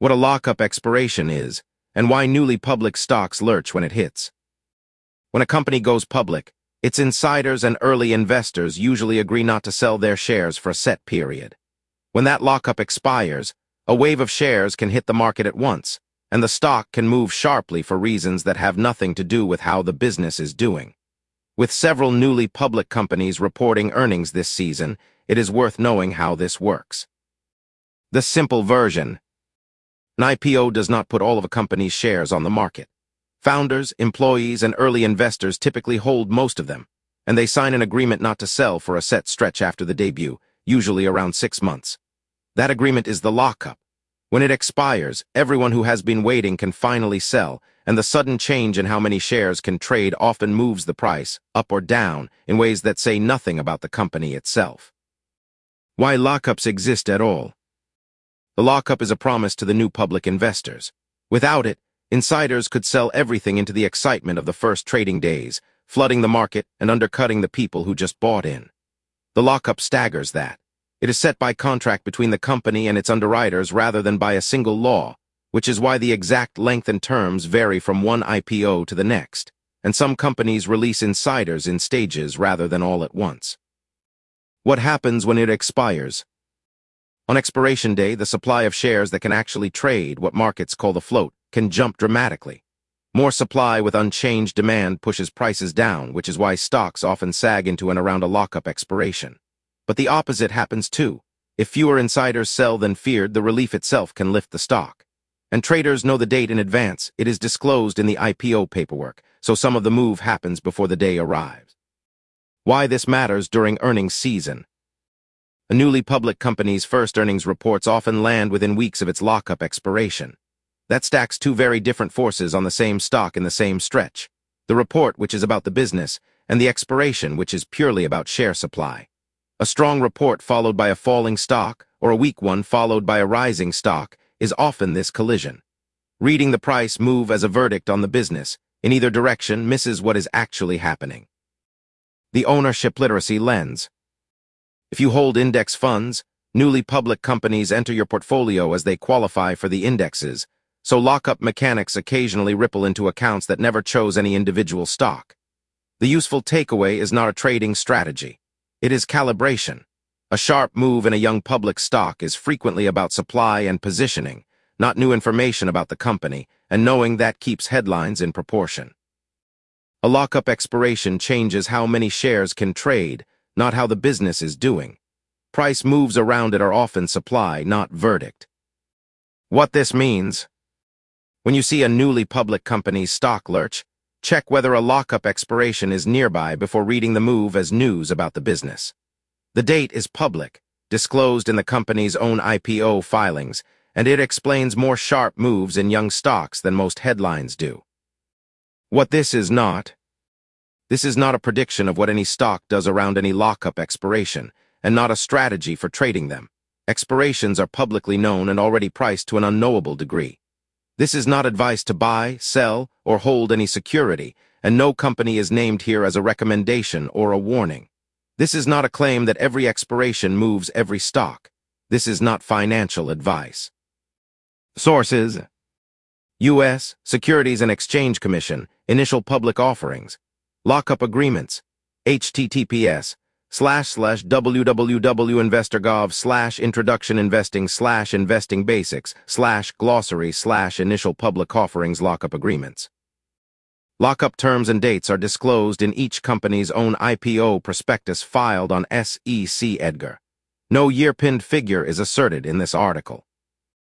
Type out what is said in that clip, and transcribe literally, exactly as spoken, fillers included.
what a lockup expiration is, and why newly public stocks lurch when it hits. When a company goes public, its insiders and early investors usually agree not to sell their shares for a set period. When that lockup expires, a wave of shares can hit the market at once, and the stock can move sharply for reasons that have nothing to do with how the business is doing. With several newly public companies reporting earnings this season, it is worth knowing how this works. The simple version. An I P O does not put all of a company's shares on the market. Founders, employees, and early investors typically hold most of them, and they sign an agreement not to sell for a set stretch after the debut, usually around six months. That agreement is the lockup. When it expires, everyone who has been waiting can finally sell, and the sudden change in how many shares can trade often moves the price, up or down, in ways that say nothing about the company itself. Why lockups exist at all? The lockup is a promise to the new public investors. Without it, insiders could sell everything into the excitement of the first trading days, flooding the market and undercutting the people who just bought in. The lockup staggers that. It is set by contract between the company and its underwriters rather than by a single law, which is why the exact length and terms vary from one I P O to the next, and some companies release insiders in stages rather than all at once. What happens when it expires? On expiration day, the supply of shares that can actually trade, what markets call the float, can jump dramatically. More supply with unchanged demand pushes prices down, which is why stocks often sag into and around a lockup expiration. But the opposite happens too. If fewer insiders sell than feared, the relief itself can lift the stock. And traders know the date in advance. It is disclosed in the I P O paperwork, so some of the move happens before the day arrives. Why this matters during earnings season. A newly public company's first earnings reports often land within weeks of its lockup expiration. That stacks two very different forces on the same stock in the same stretch. The report, which is about the business, and the expiration, which is purely about share supply. A strong report followed by a falling stock, or a weak one followed by a rising stock, is often this collision. Reading the price move as a verdict on the business, in either direction, misses what is actually happening. The ownership literacy lens. If you hold index funds, newly public companies enter your portfolio as they qualify for the indexes, so lockup mechanics occasionally ripple into accounts that never chose any individual stock. The useful takeaway is not a trading strategy. It is calibration. A sharp move in a young public stock is frequently about supply and positioning, not new information about the company, and knowing that keeps headlines in proportion. A lockup expiration changes how many shares can trade, not how the business is doing. Price moves around it are often supply, not verdict. What this means? When you see a newly public company's stock lurch, check whether a lockup expiration is nearby before reading the move as news about the business. The date is public, disclosed in the company's own I P O filings, and it explains more sharp moves in young stocks than most headlines do. What this is not. This is not a prediction of what any stock does around any lockup expiration, and not a strategy for trading them. Expirations are publicly known and already priced to an unknowable degree. This is not advice to buy, sell, or hold any security, and no company is named here as a recommendation or a warning. This is not a claim that every expiration moves every stock. This is not financial advice. Sources: U S Securities and Exchange Commission, Initial Public Offerings, Lockup Agreements, H T T P S slash slash www.investor.gov slash introduction investing slash investing basics slash glossary slash initial public offerings lockup agreements. Lockup terms and dates are disclosed in each company's own I P O prospectus filed on S E C Edgar. No year-pinned figure is asserted in this article.